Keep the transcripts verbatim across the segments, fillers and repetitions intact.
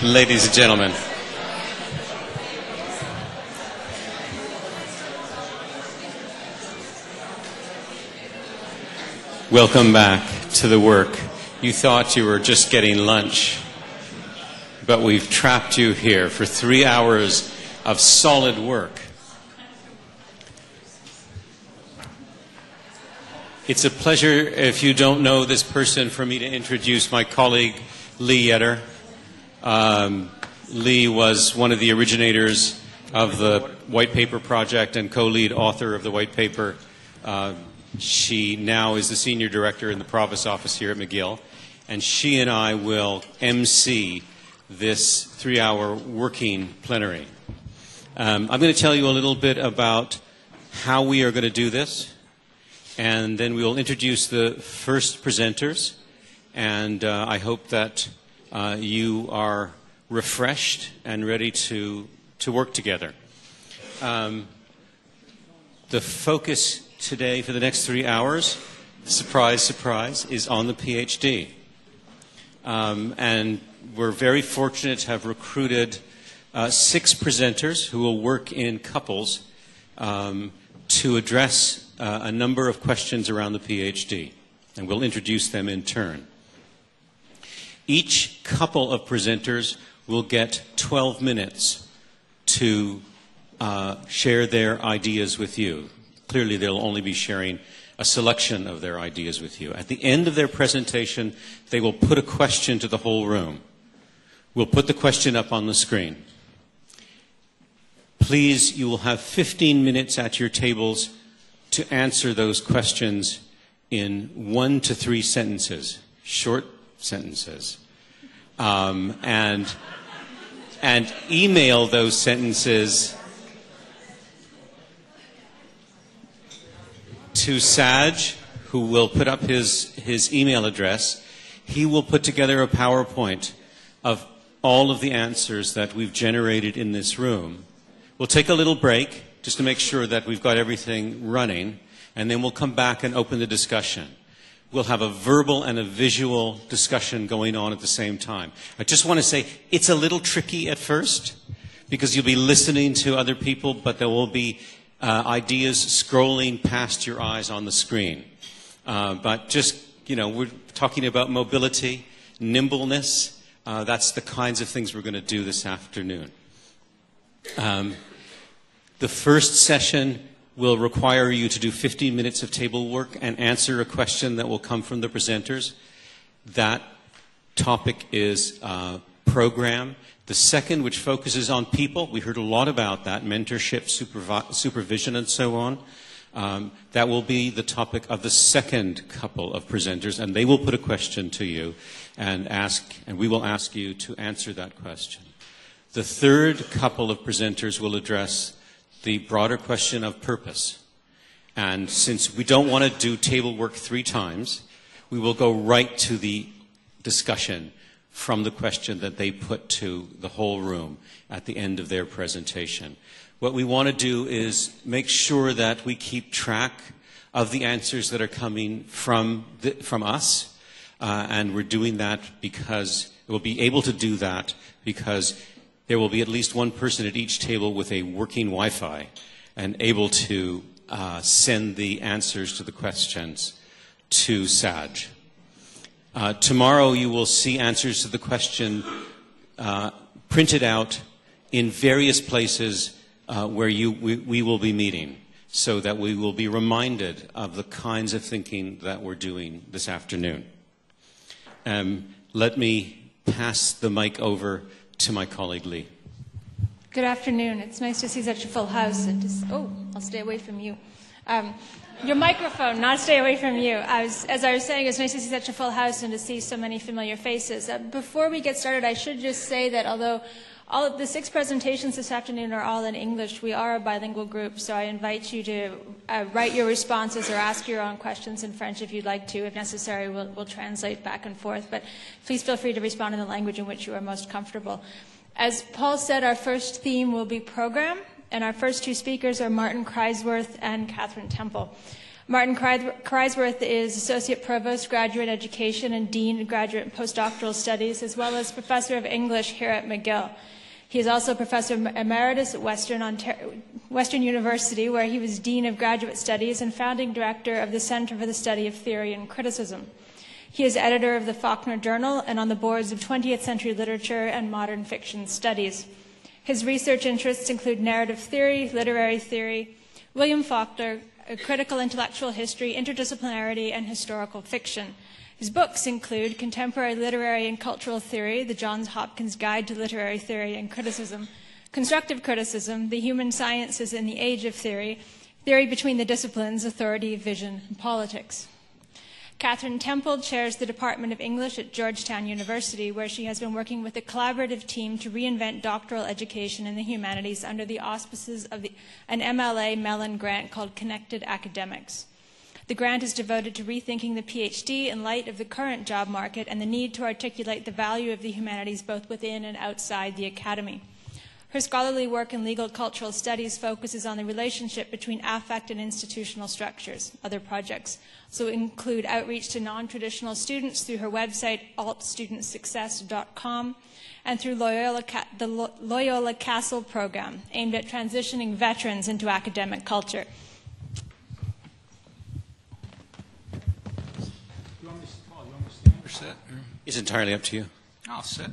Ladies and gentlemen, welcome back to the work. You thought you were just getting lunch, but we've trapped you here for three hours of solid work. It's a pleasure, if you don't know this person, for me to introduce my colleague, Lee Yetter. Um, Lee was one of the originators of the White Paper Project and co-lead author of the White Paper. Uh, she now is the Senior Director in the Provost Office here at McGill, and she and I will emcee this three-hour working plenary. Um, I'm going to tell you a little bit about how we are going to do this, and then we will introduce the first presenters, and uh, I hope that uh, you are refreshed and ready to, to work together. Um, the focus today for the next three hours, surprise, surprise, is on the PhD. Um, and we're very fortunate to have recruited uh, six presenters who will work in couples um, to address uh, a number of questions around the PhD. And we'll introduce them in turn. Each couple of presenters will get twelve minutes to uh, share their ideas with you. Clearly, they'll only be sharing a selection of their ideas with you. At the end of their presentation, they will put a question to the whole room. We'll put the question up on the screen. Please, you will have fifteen minutes at your tables to answer those questions in one to three sentences, short sentences. Um, and, and email those sentences to Saj, who will put up his, his email address. He will put together a PowerPoint of all of the answers that we've generated in this room. We'll take a little break just to make sure that we've got everything running, and then we'll come back and open the discussion. We'll have a verbal and a visual discussion going on at the same time. I just want to say it's a little tricky at first because you'll be listening to other people, but there will be uh, ideas scrolling past your eyes on the screen. Uh, but just, you know, we're talking about mobility, nimbleness. Uh, that's the kinds of things we're going to do this afternoon. Um, the first session will require you to do fifteen minutes of table work and answer a question that will come from the presenters. That topic is uh, program. The second, which focuses on people, we heard a lot about that, mentorship, supervi- supervision, and so on. Um, that will be the topic of the second couple of presenters, and they will put a question to you and ask, and we will ask you to answer that question. The third couple of presenters will address the broader question of purpose. And since we don't want to do table work three times, we will go right to the discussion from the question that they put to the whole room at the end of their presentation. What we want to do is make sure that we keep track of the answers that are coming from, the, from us, uh, and we're doing that because we'll be able to do that because there will be at least one person at each table with a working Wi-Fi and able to uh, send the answers to the questions to Saj. Uh, tomorrow you will see answers to the question uh, printed out in various places uh, where you, we, we will be meeting so that we will be reminded of the kinds of thinking that we're doing this afternoon. Um, let me pass the mic over to my colleague Lee. Good afternoon. It's nice to see such a full house. And just, oh, I'll stay away from you. Um, your microphone, not stay away from you. I was, as I was saying, it's nice to see such a full house and to see so many familiar faces. Uh, before we get started, I should just say that although all of the six presentations this afternoon are all in English, we are a bilingual group, so I invite you to uh, write your responses or ask your own questions in French if you'd like to. If necessary, we'll, we'll translate back and forth, but please feel free to respond in the language in which you are most comfortable. As Paul said, our first theme will be program, and our first two speakers are Martin Kreisworth and Catherine Temple. Martin Kreisworth is Associate Provost, Graduate Education, and Dean of Graduate and Postdoctoral Studies, as well as Professor of English here at McGill. He is also Professor Emeritus at Western, Ontario, Western University, where he was Dean of Graduate Studies and Founding Director of the Center for the Study of Theory and Criticism. He is editor of the Faulkner Journal and on the boards of twentieth century Literature and Modern Fiction Studies. His research interests include narrative theory, literary theory, William Faulkner, critical intellectual history, interdisciplinarity, and historical fiction. His books include Contemporary Literary and Cultural Theory, the Johns Hopkins Guide to Literary Theory and Criticism, Constructive Criticism, The Human Sciences in the Age of Theory, Theory Between the Disciplines, Authority, Vision, and Politics. Catherine Temple chairs the Department of English at Georgetown University, where she has been working with a collaborative team to reinvent doctoral education in the humanities under the auspices of the, an M L A Mellon grant called Connected Academics. The grant is devoted to rethinking the PhD in light of the current job market and the need to articulate the value of the humanities both within and outside the academy. Her scholarly work in legal cultural studies focuses on the relationship between affect and institutional structures. Other projects also include outreach to non-traditional students through her website, alt student success dot com, and through Loyola, the Loyola Castle program, aimed at transitioning veterans into academic culture. You want me to, Paul, you want me to stand or sit? Or? It's entirely up to you. I'll sit.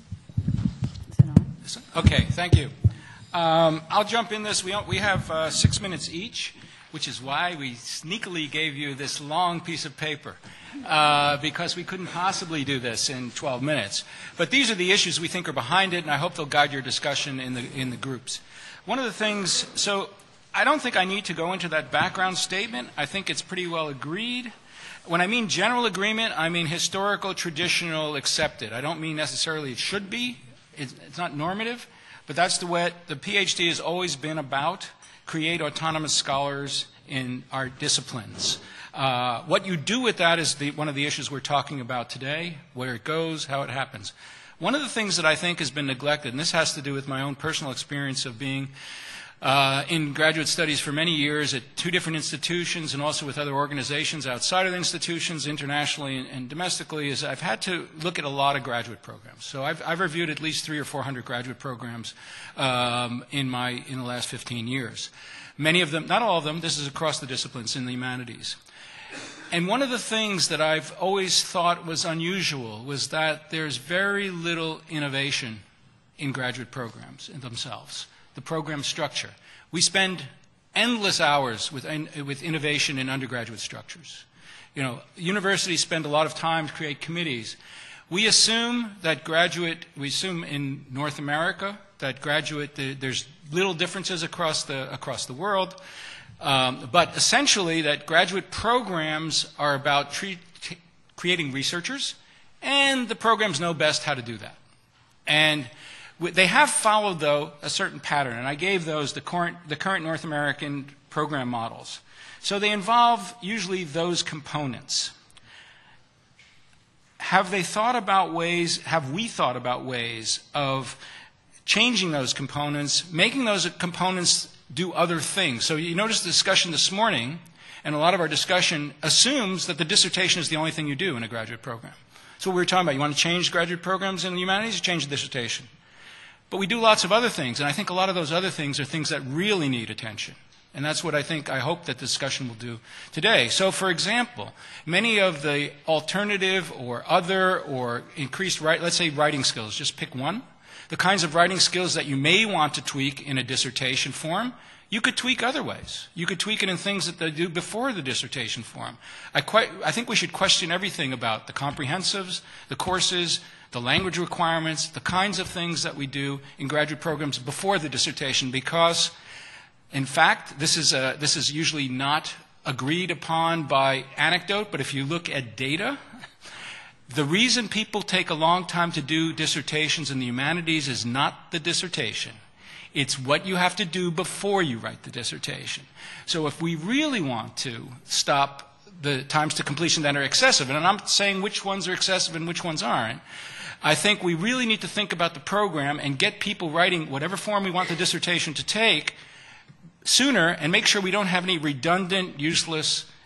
Okay, thank you. Um, I'll jump in this. We, we have uh, six minutes each, which is why we sneakily gave you this long piece of paper, uh, because we couldn't possibly do this in twelve minutes. But these are the issues we think are behind it, and I hope they'll guide your discussion in the, in the groups. One of the things, so I don't think I need to go into that background statement. I think it's pretty well agreed. When I mean general agreement, I mean historical, traditional, accepted. I don't mean necessarily it should be. It's not normative, but that's the way the PhD has always been about, create autonomous scholars in our disciplines. Uh, what you do with that is the, one of the issues we're talking about today, where it goes, how it happens. One of the things that I think has been neglected, and this has to do with my own personal experience of being uh, in graduate studies for many years at two different institutions and also with other organizations outside of the institutions, internationally and, and domestically, is I've had to look at a lot of graduate programs. So I've, I've reviewed at least three or four hundred graduate programs um, in my in the last fifteen years. Many of them, not all of them, this is across the disciplines in the humanities. And one of the things that I've always thought was unusual was that there's very little innovation in graduate programs in themselves. The program structure. We spend endless hours with, with innovation in undergraduate structures. You know, universities spend a lot of time to create committees. We assume that graduate, we assume in North America that graduate, the, there's little differences across the, across the world, um, but essentially that graduate programs are about treat, t- creating researchers, and the programs know best how to do that. And they have followed, though, a certain pattern, and I gave those the current, the current North American program models. So they involve usually those components. Have they thought about ways, have we thought about ways of changing those components, making those components do other things? So you notice the discussion this morning, and a lot of our discussion assumes that the dissertation is the only thing you do in a graduate program. So what we were talking about, you want to change graduate programs in the humanities, you change the dissertation. But we do lots of other things, and I think a lot of those other things are things that really need attention. And that's what I think, I hope that discussion will do today. So, for example, many of the alternative or other or increased, let's say writing skills, just pick one. The kinds of writing skills that you may want to tweak in a dissertation form, you could tweak other ways. You could tweak it in things that they do before the dissertation form. I, quite, I think we should question everything about the comprehensives, the courses, the language requirements, the kinds of things that we do in graduate programs before the dissertation, because, in fact, this is, a, this is usually not agreed upon by anecdote, but if you look at data, the reason people take a long time to do dissertations in the humanities is not the dissertation. It's what you have to do before you write the dissertation. So if we really want to stop the times to completion that are excessive, and I'm not saying which ones are excessive and which ones aren't, I think we really need to think about the program and get people writing whatever form we want the dissertation to take sooner and make sure we don't have any redundant, useless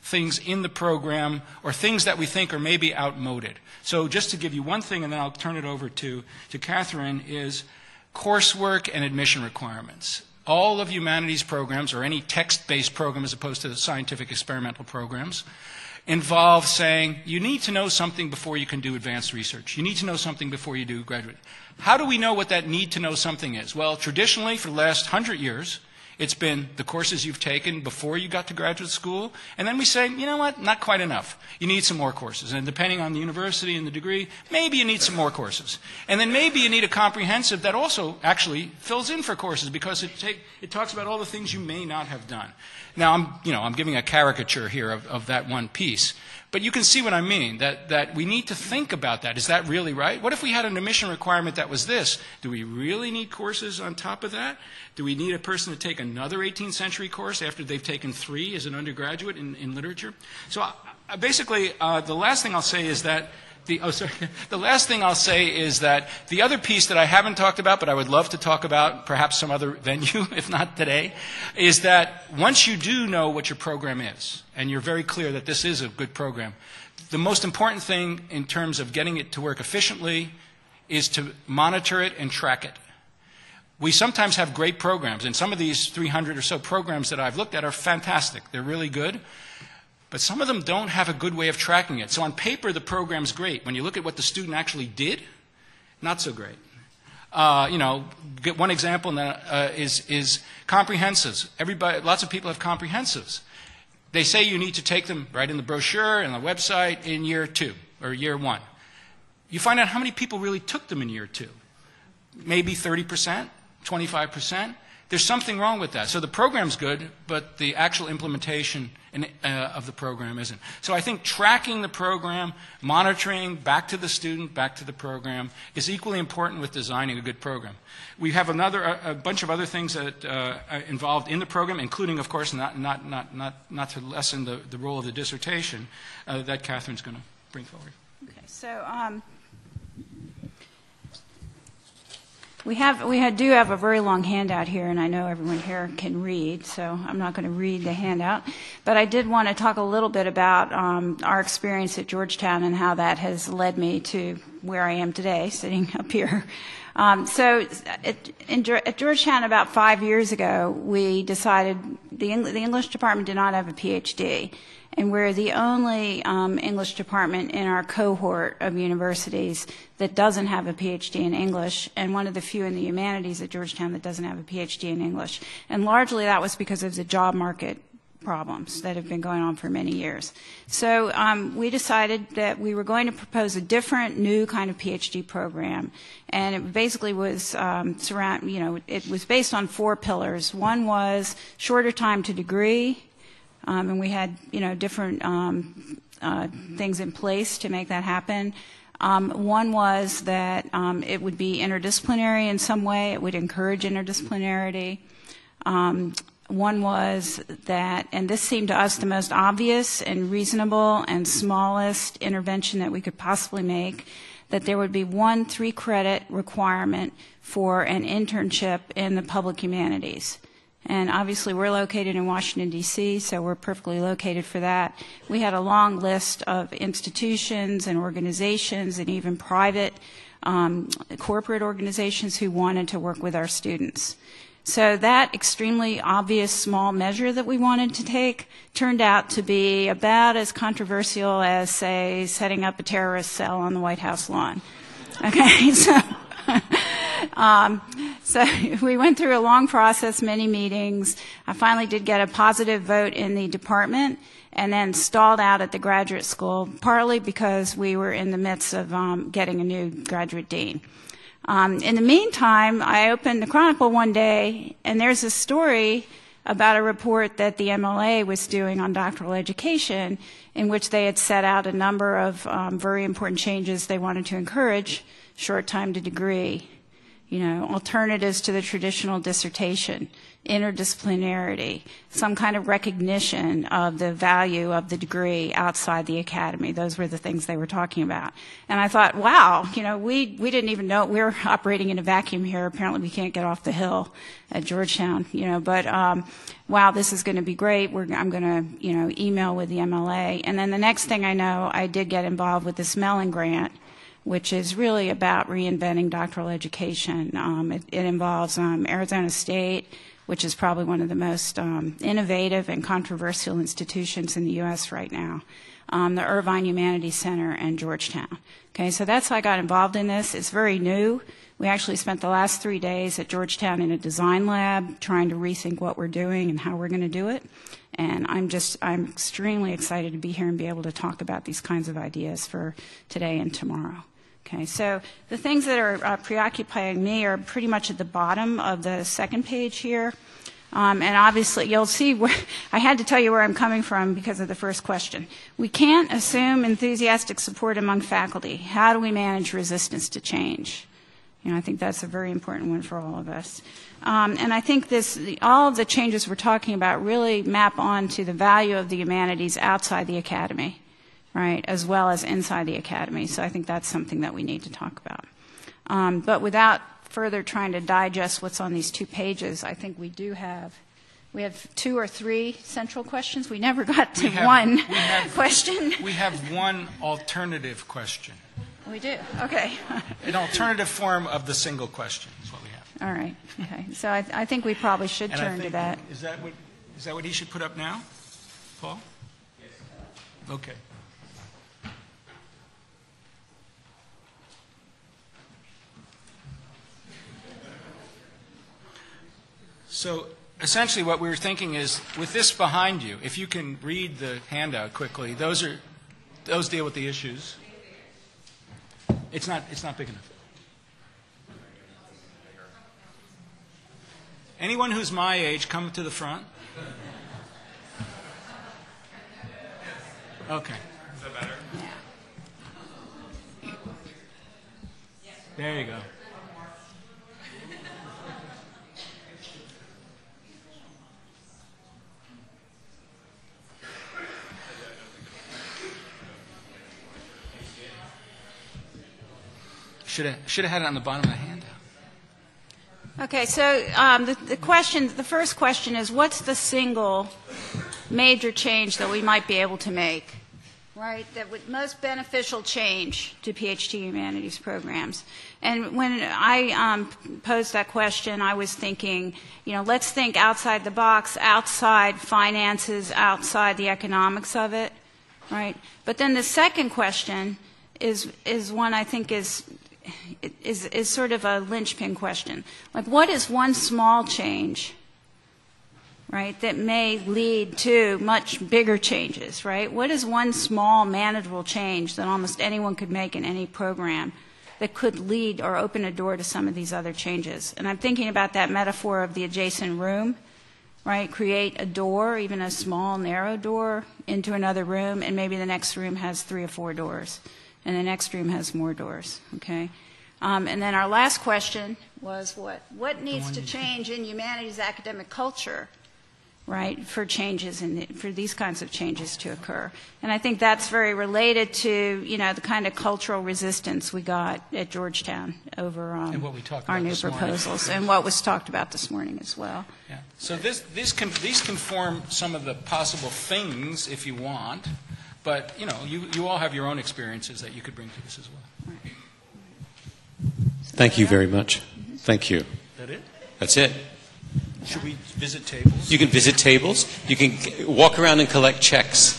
things in the program or things that we think are maybe outmoded. So just to give you one thing, and then I'll turn it over to, to Catherine, is coursework and admission requirements. All of humanities programs, or any text-based program as opposed to the scientific experimental programs, involve saying you need to know something before you can do advanced research. You need to know something before you do graduate. How do we know what that need to know something is? Well, traditionally, for the last hundred years, it's been the courses you've taken before you got to graduate school, and then we say, you know what, not quite enough. You need some more courses. And depending on the university and the degree, maybe you need some more courses. And then maybe you need a comprehensive that also actually fills in for courses because it, take, it talks about all the things you may not have done. Now, I'm, you know, I'm giving a caricature here of, of that one piece. But you can see what I mean, that, that we need to think about that. Is that really right? What if we had an admission requirement that was this? Do we really need courses on top of that? Do we need a person to take another eighteenth century course after they've taken three as an undergraduate in, in literature? So uh, basically, uh, the last thing I'll say is that The, oh, sorry. The last thing I'll say is that the other piece that I haven't talked about, but I would love to talk about, perhaps some other venue, if not today, is that once you do know what your program is, and you're very clear that this is a good program, the most important thing in terms of getting it to work efficiently is to monitor it and track it. We sometimes have great programs, and some of these three hundred or so programs that I've looked at are fantastic. They're really good. But some of them don't have a good way of tracking it. So on paper, the program's great. When you look at what the student actually did, not so great. Uh, you know, get one example uh, is, is comprehensives. Everybody, lots of people have comprehensives. They say you need to take them right in the brochure and the website in year two or year one. You find out how many people really took them in year two. Maybe thirty percent, twenty-five percent. There's something wrong with that. So the program's good, but the actual implementation in, uh, of the program isn't. So I think tracking the program, monitoring back to the student, back to the program, is equally important with designing a good program. We have another, a, a bunch of other things that uh, are involved in the program, including, of course, not, not, not, not, not to lessen the, the role of the dissertation, uh, that Catherine's going to bring forward. Okay, so um, We have, we had, do have a very long handout here, and I know everyone here can read, so I'm not going to read the handout. But I did want to talk a little bit about um, our experience at Georgetown and how that has led me to where I am today, sitting up here. Um, so at, in, at Georgetown about five years ago, we decided the, Eng the English department did not have a PhD. And we're the only um, English department in our cohort of universities that doesn't have a PhD in English, and one of the few in the humanities at Georgetown that doesn't have a PhD in English. And largely that was because of the job market problems that have been going on for many years. So um, we decided that we were going to propose a different, new kind of PhD program, and it basically was um, surround, you know, it was based on four pillars. One was shorter time to degree. Um, and we had, you know, different um, uh, things in place to make that happen. Um, one was that um, it would be interdisciplinary in some way. It would encourage interdisciplinarity. Um, one was that, and this seemed to us the most obvious and reasonable and smallest intervention that we could possibly make, that there would be one three-credit requirement for an internship in the public humanities. And obviously we're located in Washington, D C, so we're perfectly located for that. We had a long list of institutions and organizations and even private um, corporate organizations who wanted to work with our students. So that extremely obvious small measure that we wanted to take turned out to be about as controversial as, say, setting up a terrorist cell on the White House lawn. Okay, so... Um, so we went through a long process, many meetings. I finally did get a positive vote in the department and then stalled out at the graduate school, partly because we were in the midst of um, getting a new graduate dean. Um, in the meantime, I opened the Chronicle one day, and there's a story about a report that the M L A was doing on doctoral education in which they had set out a number of um, very important changes they wanted to encourage, short time to degree. You know, alternatives to the traditional dissertation, interdisciplinarity, some kind of recognition of the value of the degree outside the academy. Those were the things they were talking about. And I thought, wow, you know, we, we didn't even know we were operating in a vacuum here. Apparently we can't get off the hill at Georgetown, you know, but um, wow, this is going to be great. We're, I'm going to, you know, email with the M L A. And then the next thing I know, I did get involved with this Mellon grant, which is really about reinventing doctoral education. Um, it, it involves um, Arizona State, which is probably one of the most um, innovative and controversial institutions in the U S right now, um, the Irvine Humanities Center, and Georgetown. Okay, so that's how I got involved in this. It's very new. We actually spent the last three days at Georgetown in a design lab trying to rethink what we're doing and how we're going to do it. And I'm just, I'm extremely excited to be here and be able to talk about these kinds of ideas for today and tomorrow. Okay, so the things that are uh, preoccupying me are pretty much at the bottom of the second page here. Um, and obviously, you'll see where I had to tell you where I'm coming from because of the first question. We can't assume enthusiastic support among faculty. How do we manage resistance to change? You know, I think that's a very important one for all of us. Um, and I think this, the, all of the changes we're talking about really map onto the value of the humanities outside the academy, right, as well as inside the academy. So I think that's something that we need to talk about. Um, but without further trying to digest what's on these two pages, I think we do have, we have two or three central questions. We never got to have, one we have, question. We have one alternative question. We do, okay. An alternative form of the single question is what we have. All right, okay. So I, I think we probably should And turn I think, to that. Is that what, is that what he should put up now, Paul? Yes. Okay. So essentially what we were thinking is, with this behind you, if you can read the handout quickly, those are those deal with the issues. It's not it's not big enough. Anyone who's my age, come to the front. Okay. Is that better? There you go. Should have should have had it on the bottom of the handout. Okay, so um, the, the question, the first question is, what's the single major change that we might be able to make, right? That would most beneficial change to PhD humanities programs. And when I um, posed that question, I was thinking, you know, let's think outside the box, outside finances, outside the economics of it, right? But then the second question is is one I think is. Is, is sort of a linchpin question. Like, what is one small change, right, that may lead to much bigger changes, right? What is one small, manageable change that almost anyone could make in any program that could lead or open a door to some of these other changes? And I'm thinking about that metaphor of the adjacent room, right? Create a door, even a small, narrow door, into another room, and maybe the next room has three or four doors. And the next room has more doors, okay? Um, and then our last question was what? What needs to change in humanities academic culture, right, for changes in the, for these kinds of changes to occur? And I think that's very related to, you know, the kind of cultural resistance we got at Georgetown over um, And what we talked our about new this morning. proposals and what was talked about this morning as well. Yeah. So this, these can these can form some of the possible things if you want. But, you know, you, you all have your own experiences that you could bring to this as well. Right. Thank you very much. Thank you. Is that it? That's it. Should we visit tables? You can visit tables. You can g- walk around and collect checks.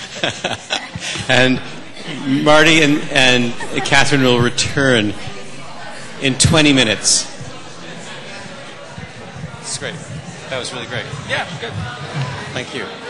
And Marty and, and Catherine will return in twenty minutes. That's great. That was really great. Yeah, good. Thank you.